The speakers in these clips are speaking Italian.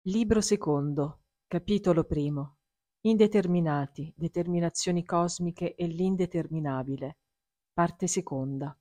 Libro secondo, capitolo primo. Indeterminati, determinazioni cosmiche e l'indeterminabile. Parte seconda.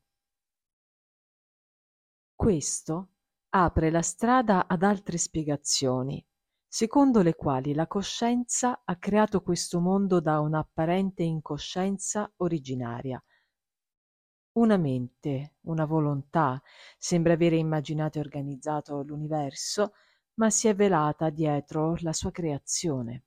Questo apre la strada ad altre spiegazioni, secondo le quali la coscienza ha creato questo mondo da un'apparente incoscienza originaria. Una mente, una volontà, sembra avere immaginato e organizzato l'universo, ma si è velata dietro la sua creazione.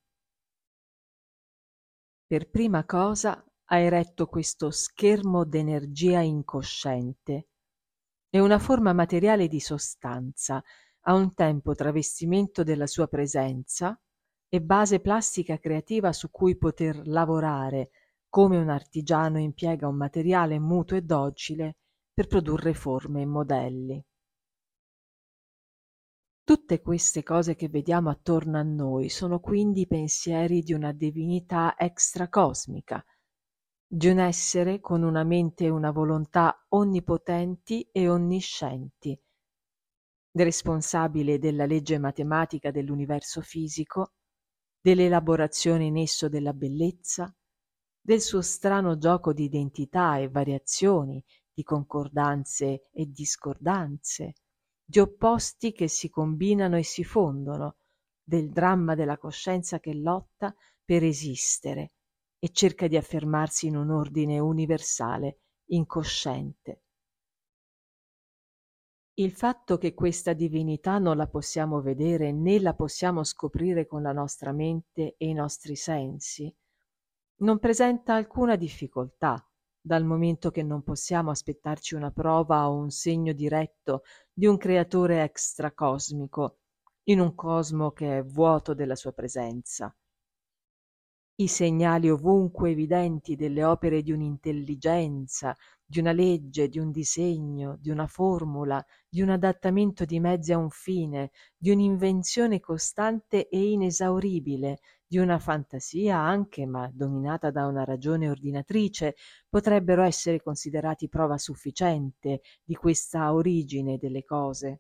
Per prima cosa ha eretto questo schermo d'energia incosciente. È una forma materiale di sostanza, a un tempo travestimento della sua presenza e base plastica creativa su cui poter lavorare, come un artigiano impiega un materiale muto e docile per produrre forme e modelli. Tutte queste cose che vediamo attorno a noi sono quindi pensieri di una divinità extracosmica, di un essere con una mente e una volontà onnipotenti e onniscienti, responsabile della legge matematica dell'universo fisico, dell'elaborazione in esso della bellezza, del suo strano gioco di identità e variazioni, di concordanze e discordanze, di opposti che si combinano e si fondono, del dramma della coscienza che lotta per esistere e cerca di affermarsi in un ordine universale, incosciente. Il fatto che questa divinità non la possiamo vedere né la possiamo scoprire con la nostra mente e i nostri sensi non presenta alcuna difficoltà, dal momento che non possiamo aspettarci una prova o un segno diretto di un creatore extracosmico, in un cosmo che è vuoto della sua presenza. I segnali ovunque evidenti delle opere di un'intelligenza, di una legge, di un disegno, di una formula, di un adattamento di mezzi a un fine, di un'invenzione costante e inesauribile, di una fantasia anche, ma dominata da una ragione ordinatrice, potrebbero essere considerati prova sufficiente di questa origine delle cose.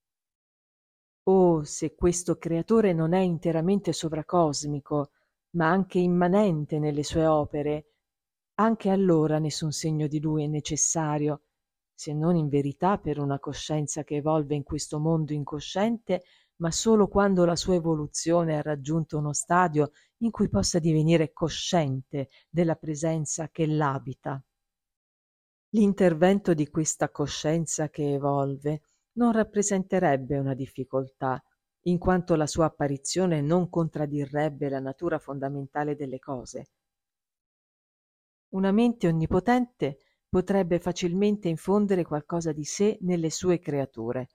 Oh, se questo creatore non è interamente sovracosmico, ma anche immanente nelle sue opere, anche allora nessun segno di lui è necessario, se non in verità per una coscienza che evolve in questo mondo incosciente, ma solo quando la sua evoluzione ha raggiunto uno stadio in cui possa divenire cosciente della presenza che l'abita. L'intervento di questa coscienza che evolve non rappresenterebbe una difficoltà, in quanto la sua apparizione non contraddirrebbe la natura fondamentale delle cose. Una mente onnipotente potrebbe facilmente infondere qualcosa di sé nelle sue creature.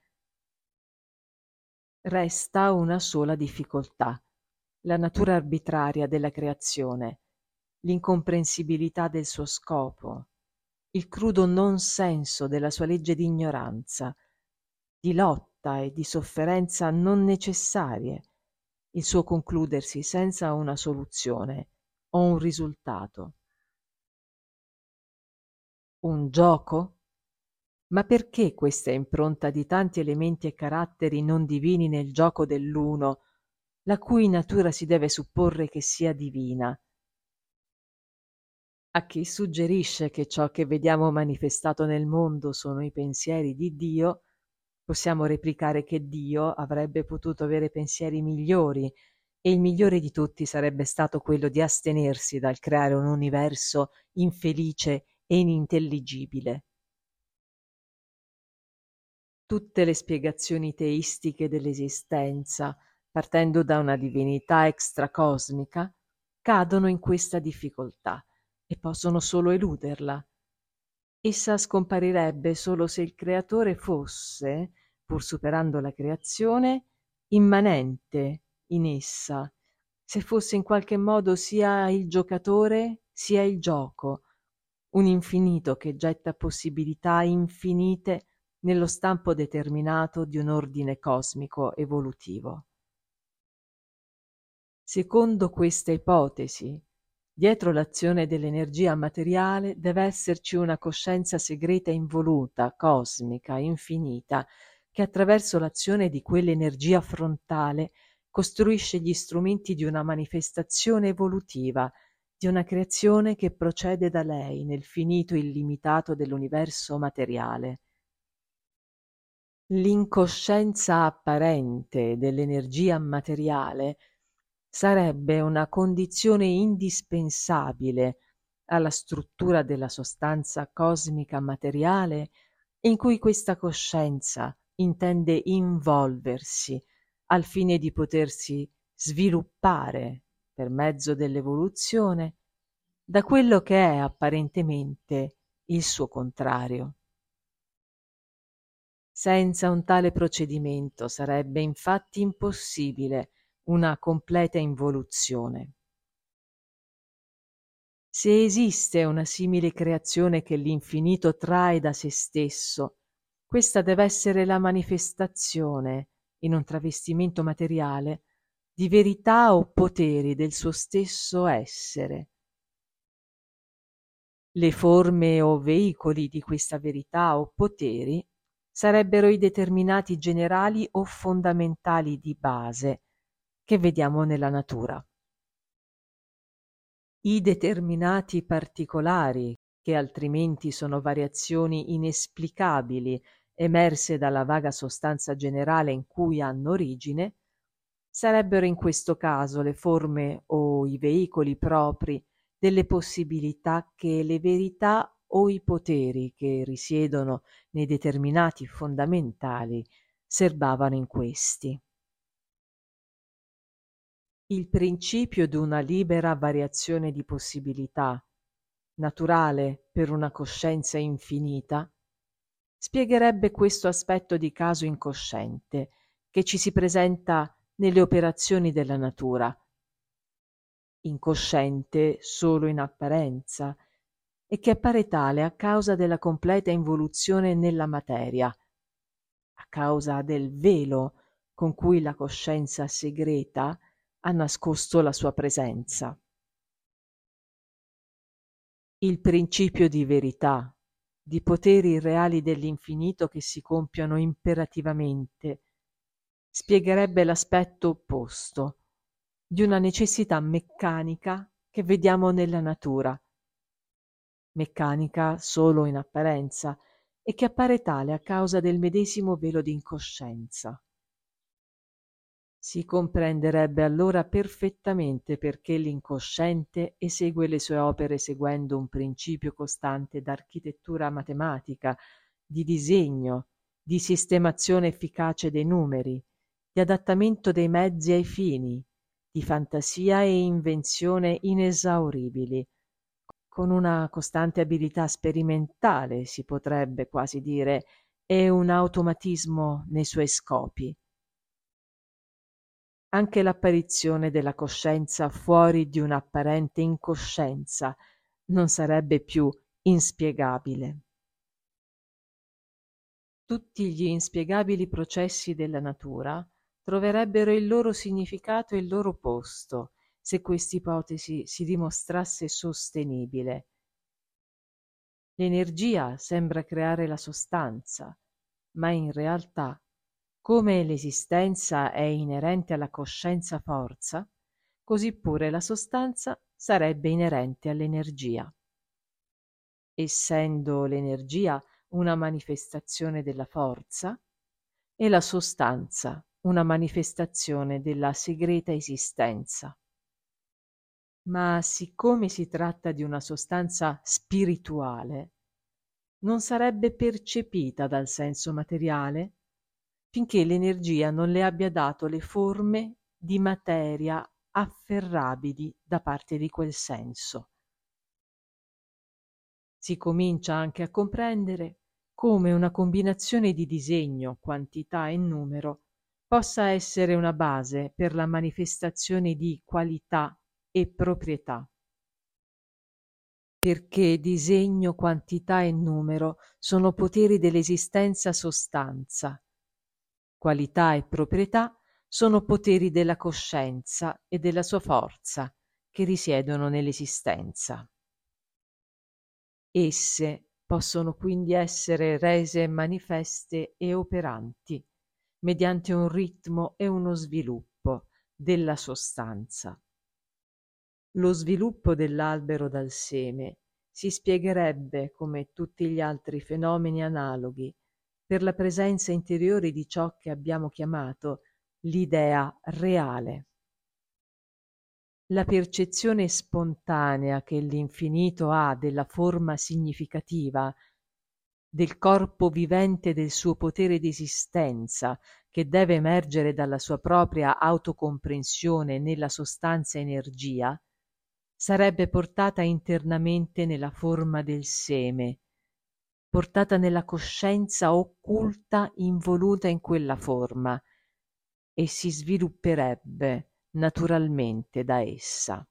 Resta una sola difficoltà: la natura arbitraria della creazione, l'incomprensibilità del suo scopo, il crudo non senso della sua legge di ignoranza, di lotta e di sofferenza non necessarie, il suo concludersi senza una soluzione o un risultato. Un gioco? Ma perché questa impronta di tanti elementi e caratteri non divini nel gioco dell'uno, la cui natura si deve supporre che sia divina? A chi suggerisce che ciò che vediamo manifestato nel mondo sono i pensieri di Dio, possiamo replicare che Dio avrebbe potuto avere pensieri migliori, e il migliore di tutti sarebbe stato quello di astenersi dal creare un universo infelice e inintelligibile. Tutte le spiegazioni teistiche dell'esistenza, partendo da una divinità extracosmica, cadono in questa difficoltà e possono solo eluderla. Essa scomparirebbe solo se il creatore fosse, pur superando la creazione, immanente in essa, se fosse in qualche modo sia il giocatore sia il gioco, un infinito che getta possibilità infinite nello stampo determinato di un ordine cosmico evolutivo. Secondo questa ipotesi, dietro l'azione dell'energia materiale deve esserci una coscienza segreta involuta, cosmica, infinita, che attraverso l'azione di quell'energia frontale costruisce gli strumenti di una manifestazione evolutiva, di una creazione che procede da lei nel finito illimitato dell'universo materiale. L'incoscienza apparente dell'energia materiale sarebbe una condizione indispensabile alla struttura della sostanza cosmica materiale in cui questa coscienza intende involversi al fine di potersi sviluppare per mezzo dell'evoluzione da quello che è apparentemente il suo contrario. Senza un tale procedimento sarebbe infatti impossibile una completa involuzione. Se esiste una simile creazione che l'infinito trae da se stesso, questa deve essere la manifestazione, in un travestimento materiale, di verità o poteri del suo stesso essere. Le forme o veicoli di questa verità o poteri sarebbero i determinati generali o fondamentali di base che vediamo nella natura. I determinati particolari, che altrimenti sono variazioni inesplicabili emerse dalla vaga sostanza generale in cui hanno origine, sarebbero in questo caso le forme o i veicoli propri delle possibilità che le verità o i poteri che risiedono nei determinati fondamentali serbavano in questi. Il principio d'una libera variazione di possibilità, naturale per una coscienza infinita, spiegherebbe questo aspetto di caso incosciente che ci si presenta nelle operazioni della natura, incosciente solo in apparenza, e che appare tale a causa della completa involuzione nella materia, a causa del velo con cui la coscienza segreta ha nascosto la sua presenza. Il principio di verità, di poteri reali dell'infinito che si compiono imperativamente, spiegherebbe l'aspetto opposto di una necessità meccanica che vediamo nella natura, meccanica solo in apparenza e che appare tale a causa del medesimo velo di incoscienza. Si comprenderebbe allora perfettamente perché l'incosciente esegue le sue opere seguendo un principio costante d'architettura matematica, di disegno, di sistemazione efficace dei numeri, di adattamento dei mezzi ai fini, di fantasia e invenzione inesauribili, con una costante abilità sperimentale, si potrebbe quasi dire, e un automatismo nei suoi scopi. Anche l'apparizione della coscienza fuori di un'apparente incoscienza non sarebbe più inspiegabile. Tutti gli inspiegabili processi della natura troverebbero il loro significato e il loro posto se questa ipotesi si dimostrasse sostenibile. L'energia sembra creare la sostanza, ma in realtà, come l'esistenza è inerente alla coscienza forza, così pure la sostanza sarebbe inerente all'energia. Essendo l'energia una manifestazione della forza e la sostanza una manifestazione della segreta esistenza. Ma siccome si tratta di una sostanza spirituale, non sarebbe percepita dal senso materiale finché l'energia non le abbia dato le forme di materia afferrabili da parte di quel senso. Si comincia anche a comprendere come una combinazione di disegno, quantità e numero possa essere una base per la manifestazione di qualità e proprietà. Perché disegno, quantità e numero sono poteri dell'esistenza sostanza. Qualità e proprietà sono poteri della coscienza e della sua forza che risiedono nell'esistenza. Esse possono quindi essere rese manifeste e operanti mediante un ritmo e uno sviluppo della sostanza. Lo sviluppo dell'albero dal seme si spiegherebbe, come tutti gli altri fenomeni analoghi, per la presenza interiore di ciò che abbiamo chiamato l'idea reale. La percezione spontanea che l'infinito ha della forma significativa, del corpo vivente del suo potere di esistenza, che deve emergere dalla sua propria autocomprensione nella sostanza energia, sarebbe portata internamente nella forma del seme, portata nella coscienza occulta involuta in quella forma, e si svilupperebbe naturalmente da essa.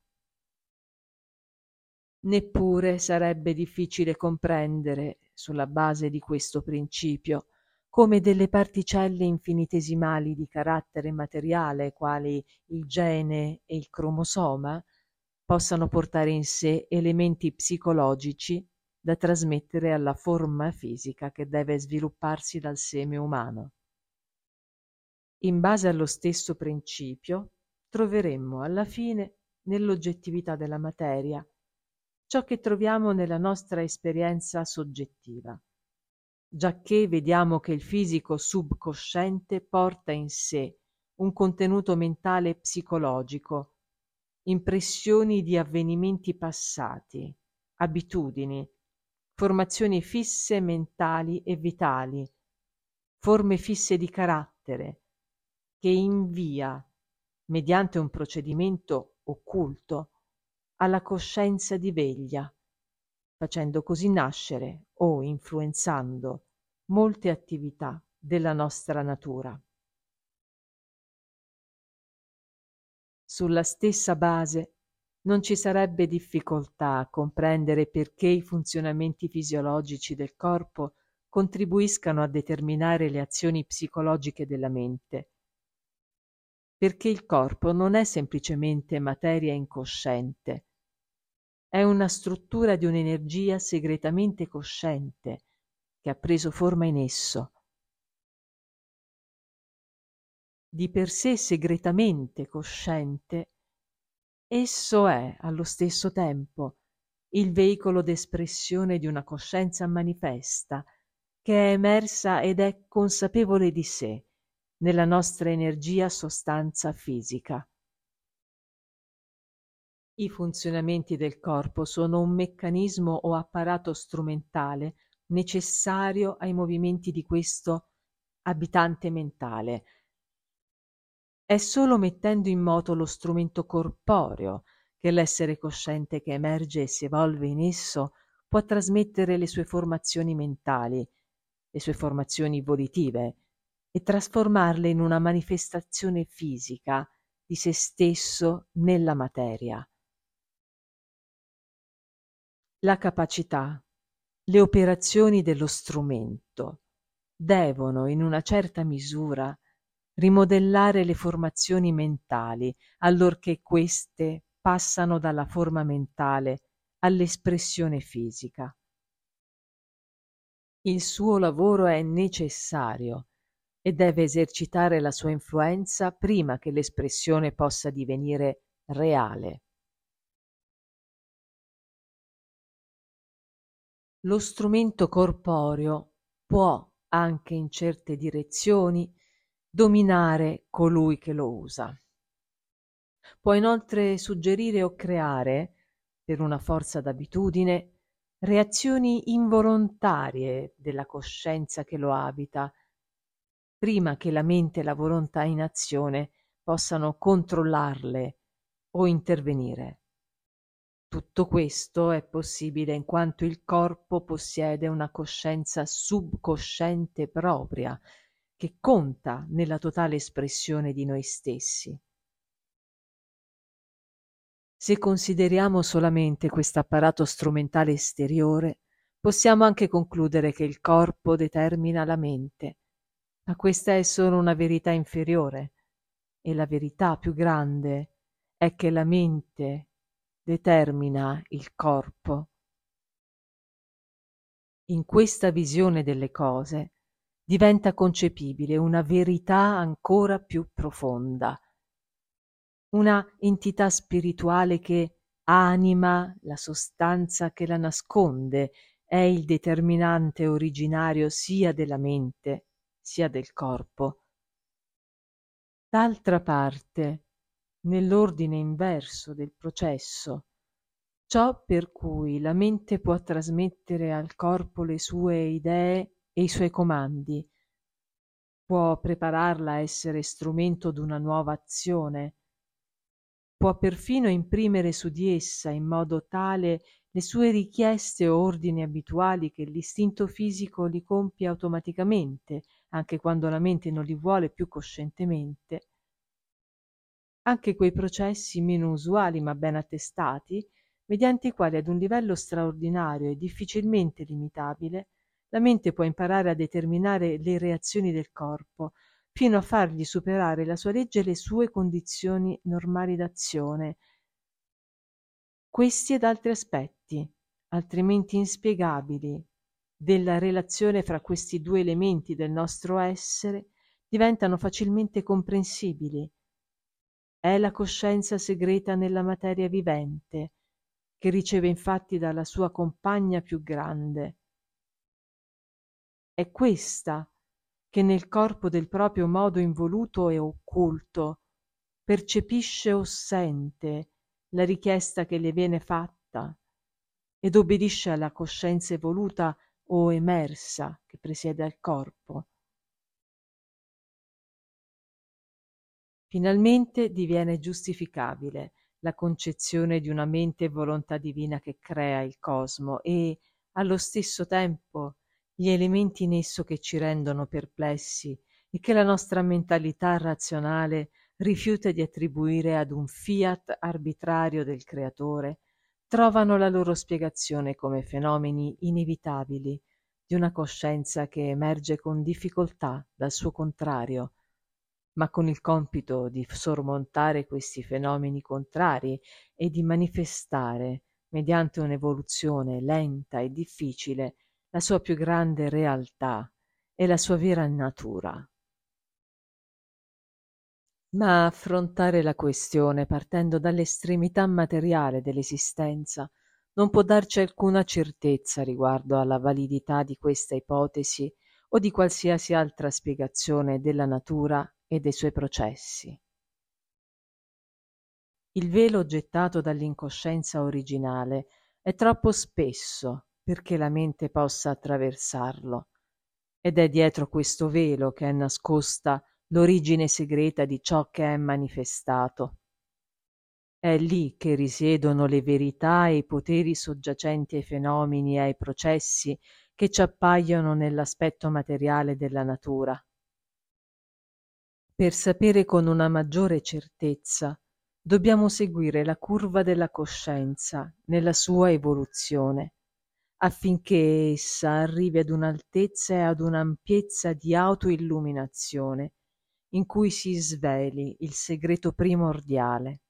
Neppure sarebbe difficile comprendere, sulla base di questo principio, come delle particelle infinitesimali di carattere materiale, quali il gene e il cromosoma, possano portare in sé elementi psicologici da trasmettere alla forma fisica che deve svilupparsi dal seme umano. In base allo stesso principio, troveremmo alla fine, nell'oggettività della materia, ciò che troviamo nella nostra esperienza soggettiva, giacché vediamo che il fisico subconsciente porta in sé un contenuto mentale psicologico, impressioni di avvenimenti passati, abitudini, formazioni fisse mentali e vitali, forme fisse di carattere, che invia, mediante un procedimento occulto, alla coscienza di veglia, facendo così nascere o influenzando molte attività della nostra natura. Sulla stessa base non ci sarebbe difficoltà a comprendere perché i funzionamenti fisiologici del corpo contribuiscano a determinare le azioni psicologiche della mente, perché il corpo non è semplicemente materia incosciente, è una struttura di un'energia segretamente cosciente che ha preso forma in esso. Di per sé segretamente cosciente, esso è, allo stesso tempo, il veicolo d'espressione di una coscienza manifesta, che è emersa ed è consapevole di sé, nella nostra energia sostanza fisica. I funzionamenti del corpo sono un meccanismo o apparato strumentale necessario ai movimenti di questo abitante mentale. È solo mettendo in moto lo strumento corporeo che l'essere cosciente che emerge e si evolve in esso può trasmettere le sue formazioni mentali, le sue formazioni volitive, e trasformarle in una manifestazione fisica di se stesso nella materia. La capacità, le operazioni dello strumento devono, in una certa misura, rimodellare le formazioni mentali, allorché queste passano dalla forma mentale all'espressione fisica. Il suo lavoro è necessario e deve esercitare la sua influenza prima che l'espressione possa divenire reale. Lo strumento corporeo può, anche in certe direzioni, dominare colui che lo usa. Può inoltre suggerire o creare, per una forza d'abitudine, reazioni involontarie della coscienza che lo abita, prima che la mente e la volontà in azione possano controllarle o intervenire. Tutto questo è possibile in quanto il corpo possiede una coscienza subconsciente propria, che conta nella totale espressione di noi stessi. Se consideriamo solamente quest'apparato strumentale esteriore, possiamo anche concludere che il corpo determina la mente, ma questa è solo una verità inferiore, e la verità più grande è che la mente determina il corpo. In questa visione delle cose diventa concepibile una verità ancora più profonda. una entità spirituale che anima la sostanza che la nasconde, è il determinante originario sia della mente sia del corpo. D'altra parte, nell'ordine inverso del processo, ciò per cui la mente può trasmettere al corpo le sue idee e i suoi comandi, può prepararla a essere strumento d'una nuova azione, può perfino imprimere su di essa in modo tale le sue richieste o ordini abituali che l'istinto fisico li compie automaticamente, anche quando la mente non li vuole più coscientemente. Anche quei processi meno usuali ma ben attestati, mediante i quali ad un livello straordinario e difficilmente limitabile, la mente può imparare a determinare le reazioni del corpo, fino a fargli superare la sua legge e le sue condizioni normali d'azione. Questi ed altri aspetti, altrimenti inspiegabili, della relazione fra questi due elementi del nostro essere, diventano facilmente comprensibili. È la coscienza segreta nella materia vivente, che riceve infatti dalla sua compagna più grande. È questa che nel corpo del proprio modo involuto e occulto percepisce o sente la richiesta che le viene fatta ed obbedisce alla coscienza evoluta o emersa che presiede al corpo. Finalmente diviene giustificabile la concezione di una mente e volontà divina che crea il cosmo e, allo stesso tempo, gli elementi in esso che ci rendono perplessi e che la nostra mentalità razionale rifiuta di attribuire ad un fiat arbitrario del creatore, trovano la loro spiegazione come fenomeni inevitabili di una coscienza che emerge con difficoltà dal suo contrario, ma con il compito di sormontare questi fenomeni contrari e di manifestare, mediante un'evoluzione lenta e difficile, la sua più grande realtà e la sua vera natura. Ma affrontare la questione partendo dall'estremità materiale dell'esistenza non può darci alcuna certezza riguardo alla validità di questa ipotesi o di qualsiasi altra spiegazione della natura e dei suoi processi. Il velo gettato dall'incoscienza originale è troppo spesso perché la mente possa attraversarlo, ed è dietro questo velo che è nascosta l'origine segreta di ciò che è manifestato. È lì che risiedono le verità e i poteri soggiacenti ai fenomeni e ai processi che ci appaiono nell'aspetto materiale della natura. Per sapere con una maggiore certezza, dobbiamo seguire la curva della coscienza nella sua evoluzione, affinché essa arrivi ad un'altezza e ad un'ampiezza di autoilluminazione, in cui si sveli il segreto primordiale.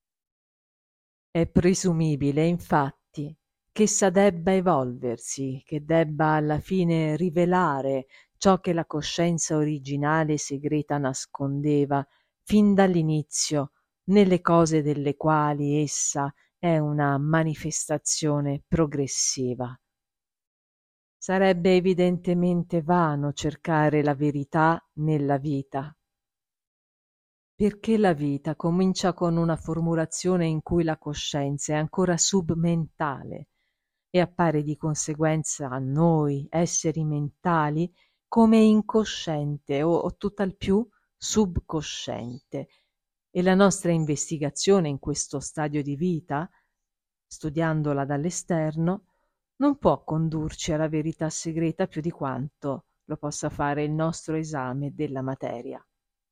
È presumibile, infatti, ch'essa debba evolversi, che debba alla fine rivelare ciò che la coscienza originale e segreta nascondeva fin dall'inizio nelle cose delle quali essa è una manifestazione progressiva. Sarebbe evidentemente vano cercare la verità nella vita, perché la vita comincia con una formulazione in cui la coscienza è ancora submentale e appare di conseguenza a noi, esseri mentali, come incosciente o tutt'al più subcosciente. E la nostra investigazione in questo stadio di vita, studiandola dall'esterno, non può condurci alla verità segreta più di quanto lo possa fare il nostro esame della materia.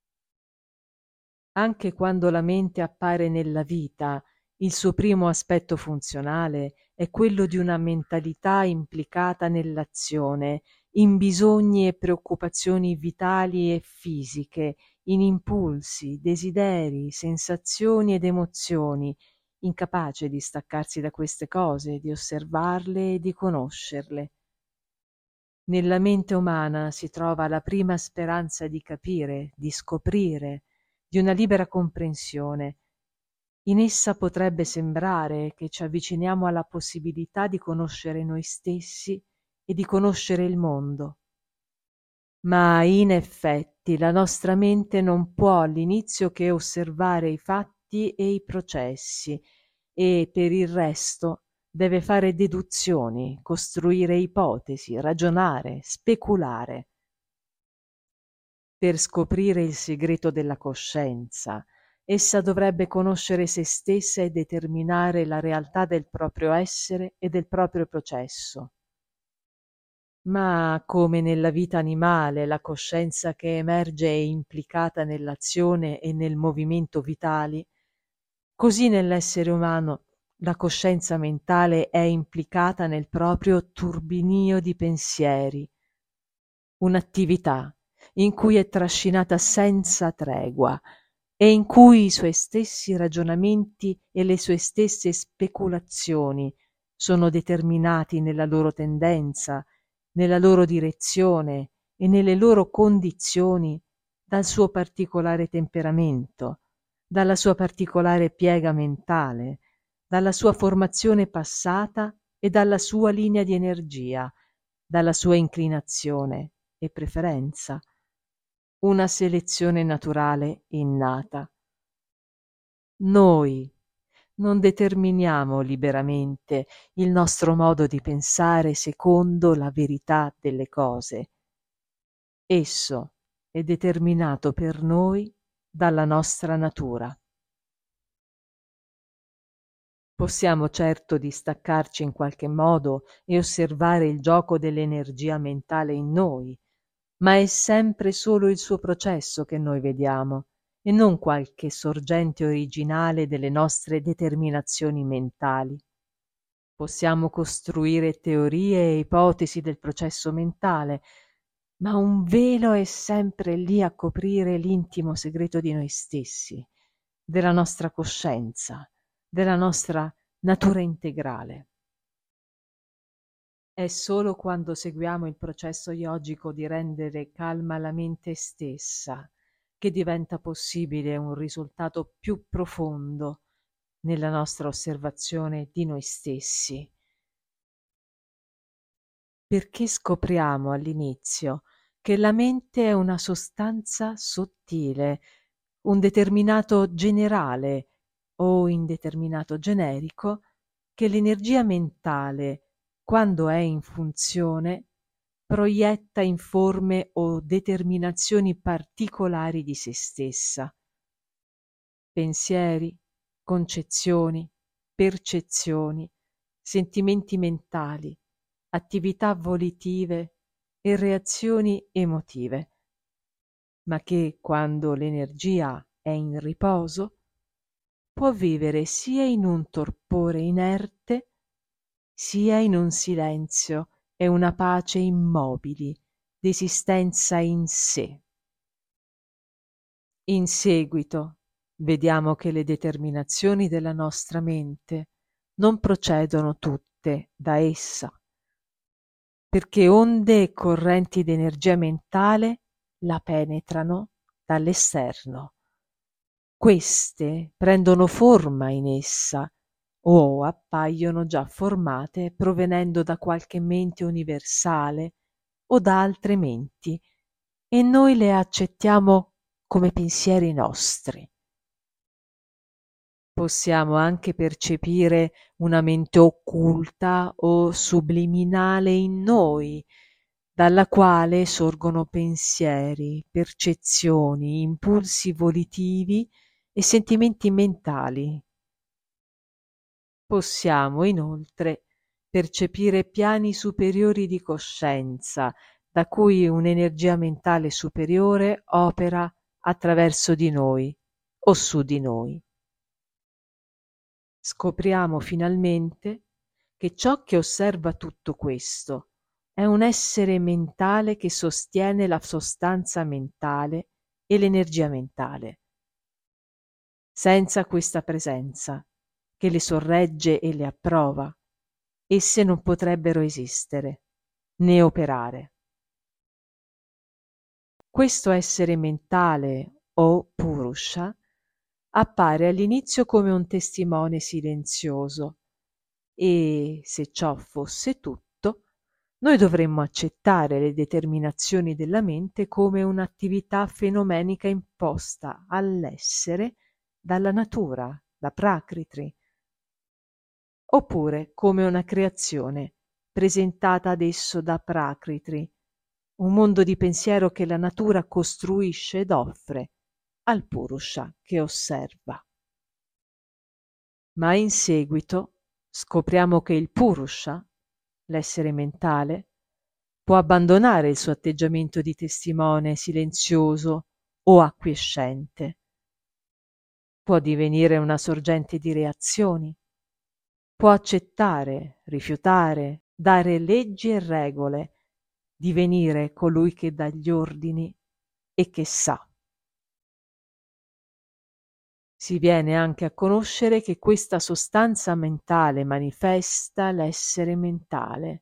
Anche quando la mente appare nella vita, il suo primo aspetto funzionale è quello di una mentalità implicata nell'azione, in bisogni e preoccupazioni vitali e fisiche, in impulsi, desideri, sensazioni ed emozioni, incapace di staccarsi da queste cose, di osservarle e di conoscerle. Nella mente umana si trova la prima speranza di capire, di scoprire, di una libera comprensione, In essa potrebbe sembrare che ci avviciniamo alla possibilità di conoscere noi stessi e di conoscere il mondo. Ma in effetti la nostra mente non può all'inizio che osservare i fatti e i processi e per il resto deve fare deduzioni, costruire ipotesi, ragionare, speculare. Per scoprire il segreto della coscienza, essa dovrebbe conoscere se stessa e determinare la realtà del proprio essere e del proprio processo. Ma come nella vita animale la coscienza che emerge è implicata nell'azione e nel movimento vitali, così nell'essere umano la coscienza mentale è implicata nel proprio turbinio di pensieri, un'attività in cui è trascinata senza tregua e in cui i suoi stessi ragionamenti e le sue stesse speculazioni sono determinati nella loro tendenza, nella loro direzione e nelle loro condizioni dal suo particolare temperamento, dalla sua particolare piega mentale, dalla sua formazione passata e dalla sua linea di energia, dalla sua inclinazione e preferenza, una selezione naturale innata. Noi non determiniamo liberamente il nostro modo di pensare secondo la verità delle cose. Esso è determinato per noi dalla nostra natura. Possiamo certo distaccarci in qualche modo e osservare il gioco dell'energia mentale in noi, ma è sempre solo il suo processo che noi vediamo e non qualche sorgente originale delle nostre determinazioni mentali. Possiamo costruire teorie e ipotesi del processo mentale, ma un velo è sempre lì a coprire l'intimo segreto di noi stessi, della nostra coscienza, della nostra natura integrale. È solo quando seguiamo il processo yogico di rendere calma la mente stessa che diventa possibile un risultato più profondo nella nostra osservazione di noi stessi. Perché scopriamo all'inizio che la mente è una sostanza sottile, un determinato generale o indeterminato generico, che l'energia mentale, quando è in funzione, proietta in forme o determinazioni particolari di se stessa. Pensieri, concezioni, percezioni, sentimenti mentali, attività volitive e reazioni emotive, ma che quando l'energia è in riposo può vivere sia in un torpore inerte, sia in un silenzio e una pace immobili d'esistenza in sé. In seguito vediamo che le determinazioni della nostra mente non procedono tutte da essa, perché onde e correnti di energia mentale la penetrano dall'esterno. Queste prendono forma in essa o appaiono già formate provenendo da qualche mente universale o da altre menti e noi le accettiamo come pensieri nostri. Possiamo anche percepire una mente occulta o subliminale in noi, dalla quale sorgono pensieri, percezioni, impulsi volitivi e sentimenti mentali. Possiamo inoltre percepire piani superiori di coscienza, da cui un'energia mentale superiore opera attraverso di noi o su di noi. Scopriamo finalmente che ciò che osserva tutto questo è un essere mentale che sostiene la sostanza mentale e l'energia mentale. Senza questa presenza, che le sorregge e le approva, esse non potrebbero esistere, né operare. Questo essere mentale o Purusha appare all'inizio come un testimone silenzioso e, se ciò fosse tutto, noi dovremmo accettare le determinazioni della mente come un'attività fenomenica imposta all'essere dalla natura, da Prakriti, oppure come una creazione presentata ad esso da Prakriti, un mondo di pensiero che la natura costruisce ed offre al Purusha che osserva. Ma in seguito scopriamo che il Purusha, l'essere mentale, può abbandonare il suo atteggiamento di testimone silenzioso o acquiescente. Può divenire una sorgente di reazioni. Può accettare, rifiutare, dare leggi e regole, divenire colui che dà gli ordini e che sa. Si viene anche a conoscere che questa sostanza mentale manifesta l'essere mentale.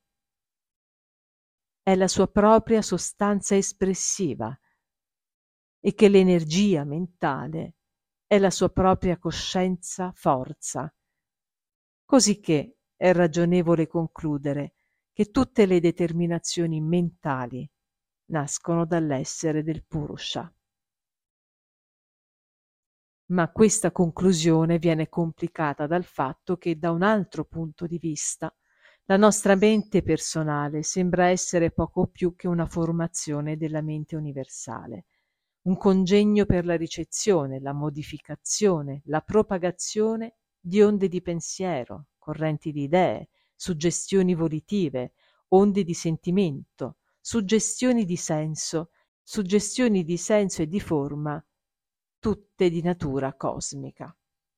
È la sua propria sostanza espressiva e che l'energia mentale è la sua propria coscienza forza, cosicché è ragionevole concludere che tutte le determinazioni mentali nascono dall'essere del Purusha. Ma questa conclusione viene complicata dal fatto che, da un altro punto di vista, la nostra mente personale sembra essere poco più che una formazione della mente universale, un congegno per la ricezione, la modificazione, la propagazione di onde di pensiero, correnti di idee, suggestioni volitive, onde di sentimento, suggestioni di senso e di forma, tutte di natura cosmica.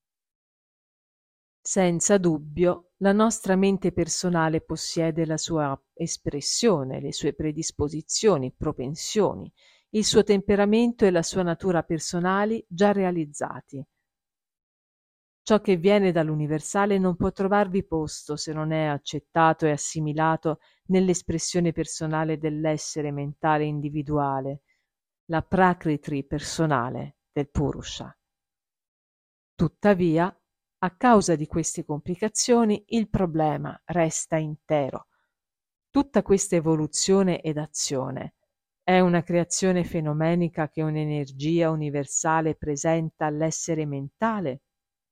Senza dubbio, la nostra mente personale possiede la sua espressione, le sue predisposizioni, propensioni, il suo temperamento e la sua natura personali già realizzati. Ciò che viene dall'universale non può trovarvi posto se non è accettato e assimilato nell'espressione personale dell'essere mentale individuale, la prakriti personale del Purusha. Tuttavia, a causa di queste complicazioni, il problema resta intero. Tutta questa evoluzione ed azione è una creazione fenomenica che un'energia universale presenta all'essere mentale?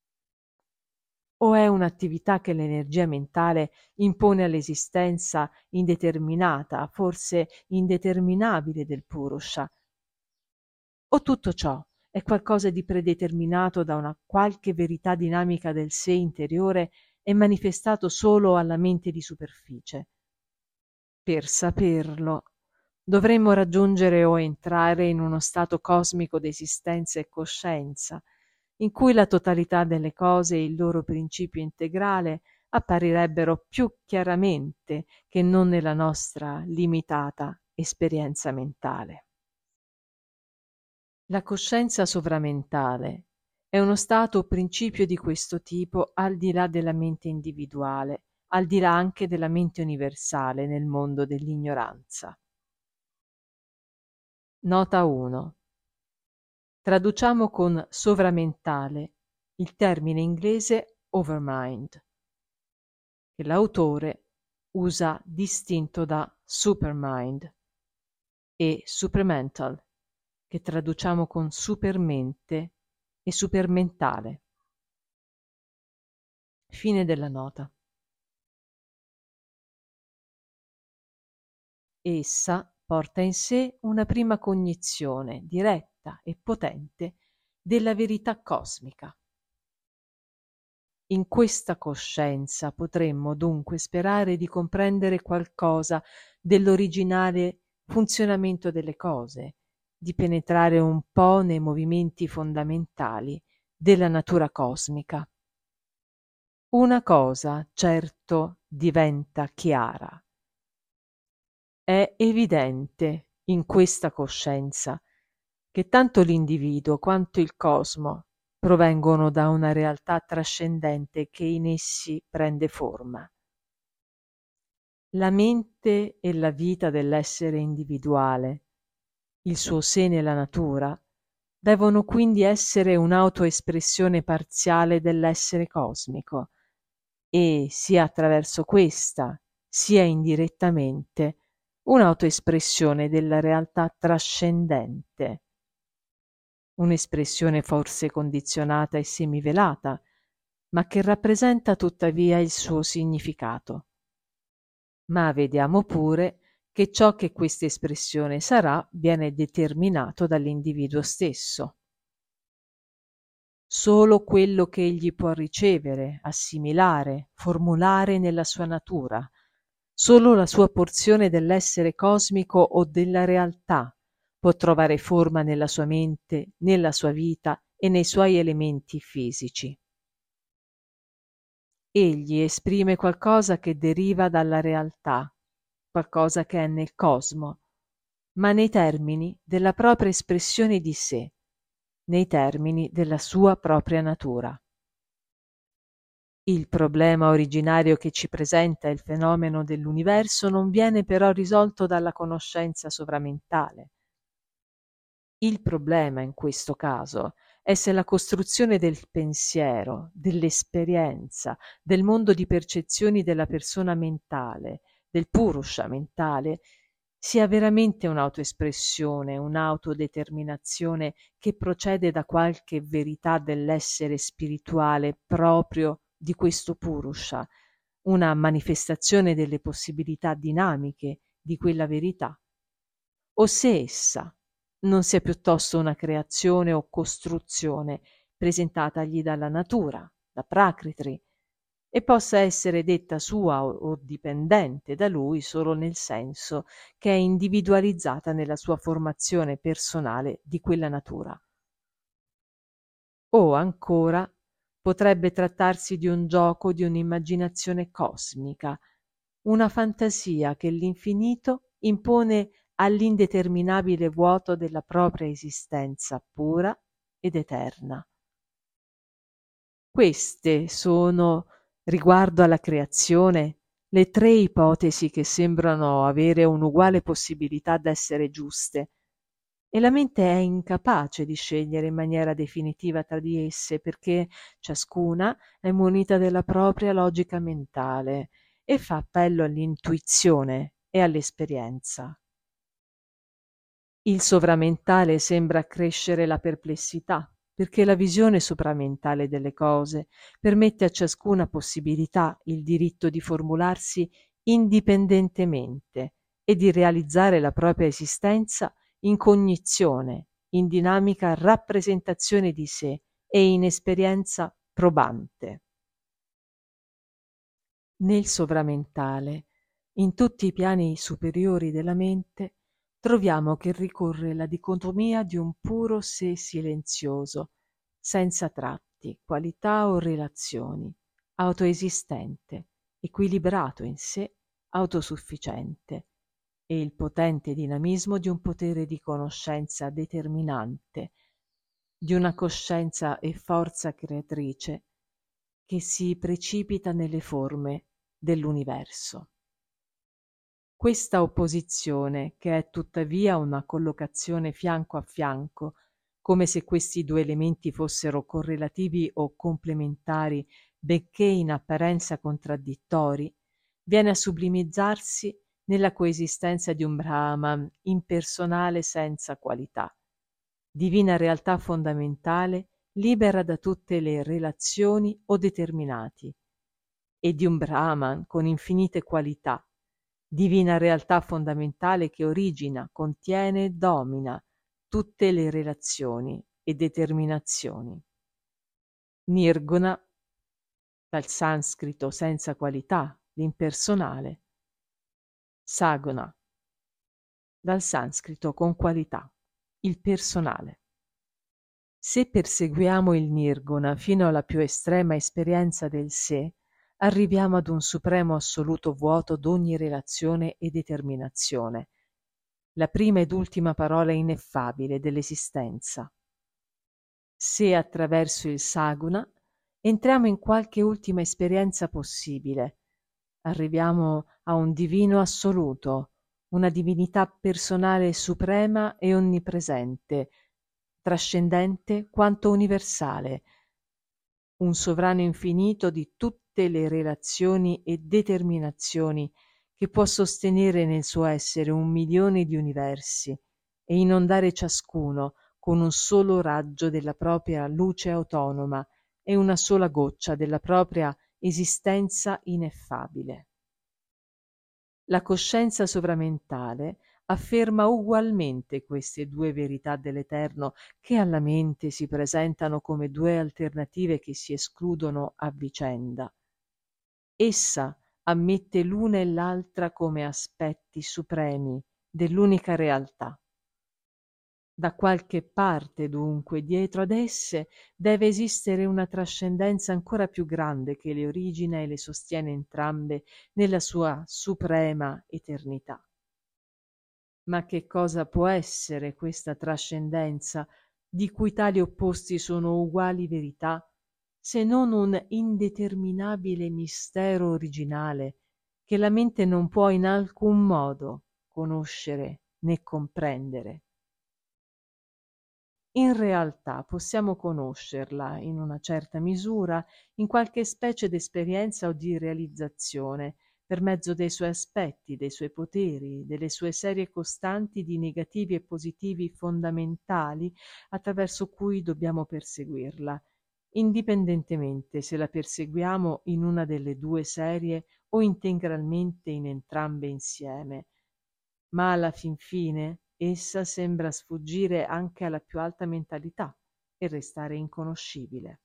O è un'attività che l'energia mentale impone all'esistenza indeterminata, forse indeterminabile del Purusha? O tutto ciò è qualcosa di predeterminato da una qualche verità dinamica del sé interiore e manifestato solo alla mente di superficie? Per saperlo, dovremmo raggiungere o entrare in uno stato cosmico d'esistenza e coscienza, in cui la totalità delle cose e il loro principio integrale apparirebbero più chiaramente che non nella nostra limitata esperienza mentale. La coscienza sovramentale è uno stato o principio di questo tipo al di là della mente individuale, al di là anche della mente universale nel mondo dell'ignoranza. Nota 1. Traduciamo con sovramentale il termine inglese overmind, che l'autore usa distinto da supermind, e supramental, che traduciamo con supermente e supermentale. Fine della nota. Essa porta in sé una prima cognizione diretta e potente della verità cosmica. In questa coscienza potremmo dunque sperare di comprendere qualcosa dell'originale funzionamento delle cose, di penetrare un po' nei movimenti fondamentali della natura cosmica. Una cosa, certo, diventa chiara. È evidente in questa coscienza che tanto l'individuo quanto il cosmo provengono da una realtà trascendente che in essi prende forma. La mente e la vita dell'essere individuale, il suo sé nella natura, devono quindi essere un'autoespressione parziale dell'essere cosmico e, sia attraverso questa, sia indirettamente, un'autoespressione della realtà trascendente, un'espressione forse condizionata e semivelata, ma che rappresenta tuttavia il suo significato. Ma vediamo pure che ciò che questa espressione sarà viene determinato dall'individuo stesso. Solo quello che egli può ricevere, assimilare, formulare nella sua natura, solo la sua porzione dell'essere cosmico o della realtà può trovare forma nella sua mente, nella sua vita e nei suoi elementi fisici. Egli esprime qualcosa che deriva dalla realtà, qualcosa che è nel cosmo, ma nei termini della propria espressione di sé, nei termini della sua propria natura. Il problema originario che ci presenta il fenomeno dell'universo non viene però risolto dalla conoscenza sovramentale. Il problema in questo caso è se la costruzione del pensiero, dell'esperienza, del mondo di percezioni della persona mentale, del purusha mentale, sia veramente un'autoespressione, un'autodeterminazione che procede da qualche verità dell'essere spirituale proprio di questo purusha, una manifestazione delle possibilità dinamiche di quella verità, o se essa non sia piuttosto una creazione o costruzione presentatagli dalla natura, da Prakriti, e possa essere detta sua o dipendente da lui solo nel senso che è individualizzata nella sua formazione personale di quella natura. O ancora potrebbe trattarsi di un gioco di un'immaginazione cosmica, una fantasia che l'infinito impone all'indeterminabile vuoto della propria esistenza pura ed eterna. Queste sono, riguardo alla creazione, le tre ipotesi che sembrano avere un'uguale possibilità d'essere giuste, e la mente è incapace di scegliere in maniera definitiva tra di esse perché ciascuna è munita della propria logica mentale e fa appello all'intuizione e all'esperienza. Il sovramentale sembra accrescere la perplessità, perché la visione sopramentale delle cose permette a ciascuna possibilità il diritto di formularsi indipendentemente e di realizzare la propria esistenza in cognizione, in dinamica rappresentazione di sé e in esperienza probante. Nel sovramentale, in tutti i piani superiori della mente, troviamo che ricorre la dicotomia di un puro sé silenzioso, senza tratti, qualità o relazioni, autoesistente, equilibrato in sé, autosufficiente, e il potente dinamismo di un potere di conoscenza determinante, di una coscienza e forza creatrice che si precipita nelle forme dell'universo. Questa opposizione, che è tuttavia una collocazione fianco a fianco, come se questi due elementi fossero correlativi o complementari, benché in apparenza contraddittori, viene a sublimizzarsi nella coesistenza di un Brahman impersonale senza qualità, divina realtà fondamentale libera da tutte le relazioni o determinati, e di un Brahman con infinite qualità, divina realtà fondamentale che origina, contiene e domina tutte le relazioni e determinazioni. Nirguna, dal sanscrito senza qualità, l'impersonale. Saguna, dal sanscrito con qualità, il personale. Se perseguiamo il nirguna fino alla più estrema esperienza del sé, arriviamo ad un supremo assoluto vuoto d'ogni relazione e determinazione, la prima ed ultima parola ineffabile dell'esistenza. Se attraverso il saguna entriamo in qualche ultima esperienza possibile, arriviamo a un divino assoluto, una divinità personale suprema e onnipresente, trascendente quanto universale, un sovrano infinito di tutte le relazioni e determinazioni che può sostenere nel suo essere 1.000.000 di universi e inondare ciascuno con un solo raggio della propria luce autonoma e una sola goccia della propria esistenza ineffabile. La coscienza sovramentale afferma ugualmente queste due verità dell'Eterno che alla mente si presentano come due alternative che si escludono a vicenda. Essa ammette l'una e l'altra come aspetti supremi dell'unica realtà. Da qualche parte, dunque, dietro ad esse deve esistere una trascendenza ancora più grande che le origina e le sostiene entrambe nella sua suprema eternità. Ma che cosa può essere questa trascendenza, di cui tali opposti sono uguali verità, se non un indeterminabile mistero originale che la mente non può in alcun modo conoscere né comprendere? In realtà possiamo conoscerla, in una certa misura, in qualche specie d'esperienza o di realizzazione, per mezzo dei suoi aspetti, dei suoi poteri, delle sue serie costanti di negativi e positivi fondamentali attraverso cui dobbiamo perseguirla, indipendentemente se la perseguiamo in una delle due serie o integralmente in entrambe insieme. Ma alla fin fine essa sembra sfuggire anche alla più alta mentalità e restare inconoscibile.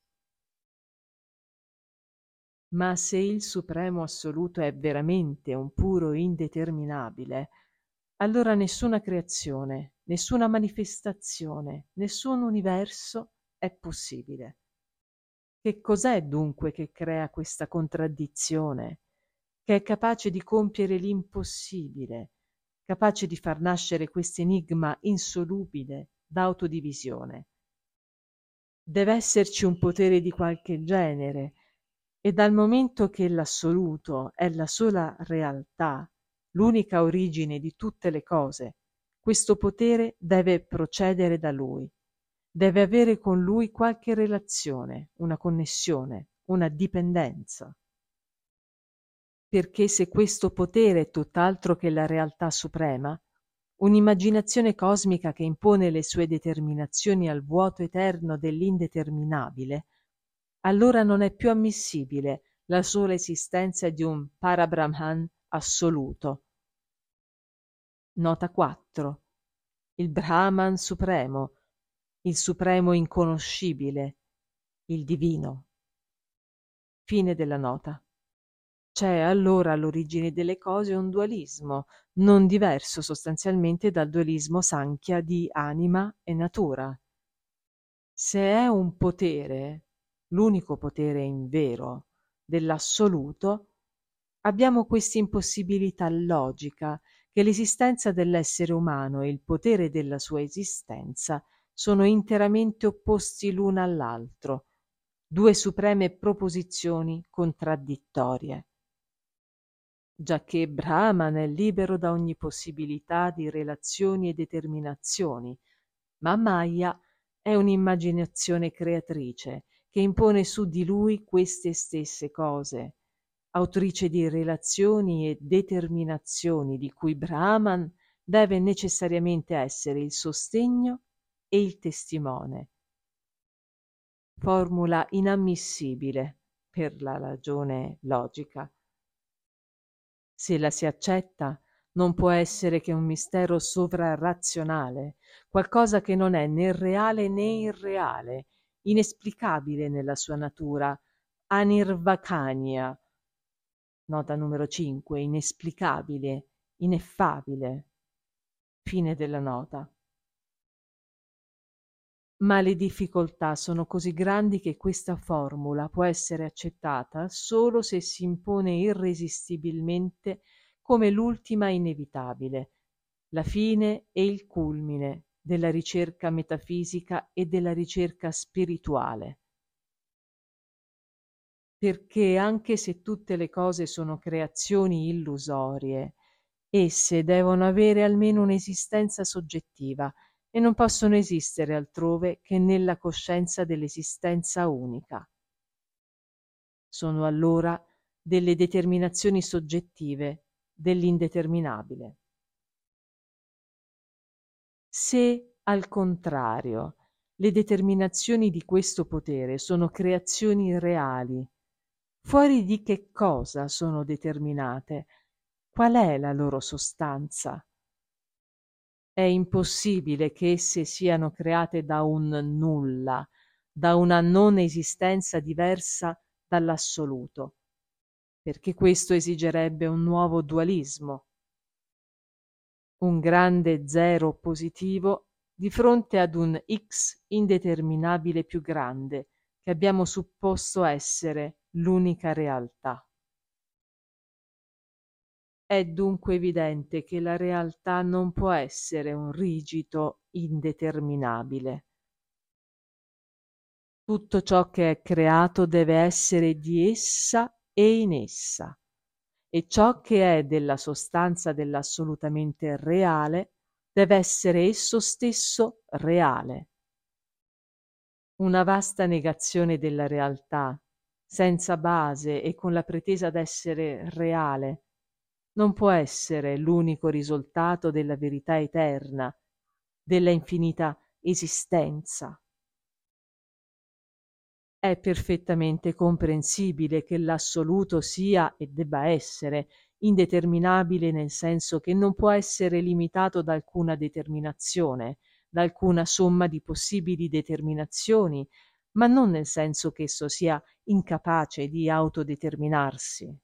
Ma se il supremo assoluto è veramente un puro indeterminabile, allora nessuna creazione, nessuna manifestazione, nessun universo è possibile. Che cos'è dunque che crea questa contraddizione, che è capace di compiere l'impossibile, capace di far nascere quest'enigma insolubile d'autodivisione? Deve esserci un potere di qualche genere, e dal momento che l'assoluto è la sola realtà, l'unica origine di tutte le cose, questo potere deve procedere da lui, deve avere con lui qualche relazione, una connessione, una dipendenza. Perché se questo potere è tutt'altro che la realtà suprema, un'immaginazione cosmica che impone le sue determinazioni al vuoto eterno dell'indeterminabile, allora non è più ammissibile la sola esistenza di un Parabrahman assoluto. Nota 4. Il Brahman supremo, il supremo inconoscibile, il divino. Fine della nota. C'è allora all'origine delle cose un dualismo, non diverso sostanzialmente dal dualismo Sankhya di anima e natura. Se è un potere, l'unico potere in vero, dell'assoluto, abbiamo questa impossibilità logica che l'esistenza dell'essere umano e il potere della sua esistenza sono interamente opposti l'uno all'altro, due supreme proposizioni contraddittorie. Giacché Brahman è libero da ogni possibilità di relazioni e determinazioni, ma Maya è un'immaginazione creatrice che impone su di lui queste stesse cose, autrice di relazioni e determinazioni di cui Brahman deve necessariamente essere il sostegno e il testimone. Formula inammissibile per la ragione logica. Se la si accetta, non può essere che un mistero sovrarazionale, qualcosa che non è né reale né irreale, inesplicabile nella sua natura, anirvakanya. Nota numero 5, inesplicabile, ineffabile. Fine della nota. Ma le difficoltà sono così grandi che questa formula può essere accettata solo se si impone irresistibilmente come l'ultima inevitabile, la fine e il culmine della ricerca metafisica e della ricerca spirituale. Perché anche se tutte le cose sono creazioni illusorie, esse devono avere almeno un'esistenza soggettiva e non possono esistere altrove che nella coscienza dell'esistenza unica. Sono allora delle determinazioni soggettive dell'indeterminabile. Se, al contrario, le determinazioni di questo potere sono creazioni reali, fuori di che cosa sono determinate? Qual è la loro sostanza? È impossibile che esse siano create da un nulla, da una non esistenza diversa dall'assoluto, perché questo esigerebbe un nuovo dualismo, un grande zero positivo di fronte ad un X indeterminabile più grande, che abbiamo supposto essere l'unica realtà. È dunque evidente che la realtà non può essere un rigido indeterminabile. Tutto ciò che è creato deve essere di essa e in essa, e ciò che è della sostanza dell'assolutamente reale deve essere esso stesso reale. Una vasta negazione della realtà, senza base e con la pretesa d'essere reale, non può essere l'unico risultato della verità eterna, della infinita esistenza. È perfettamente comprensibile che l'assoluto sia e debba essere indeterminabile nel senso che non può essere limitato da alcuna determinazione, da alcuna somma di possibili determinazioni, ma non nel senso che esso sia incapace di autodeterminarsi.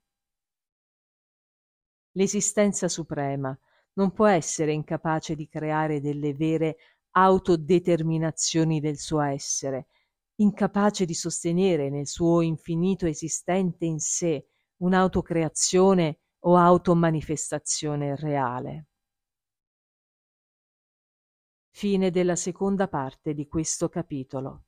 L'esistenza suprema non può essere incapace di creare delle vere autodeterminazioni del suo essere, incapace di sostenere nel suo infinito esistente in sé un'autocreazione o automanifestazione reale. Fine della seconda parte di questo capitolo.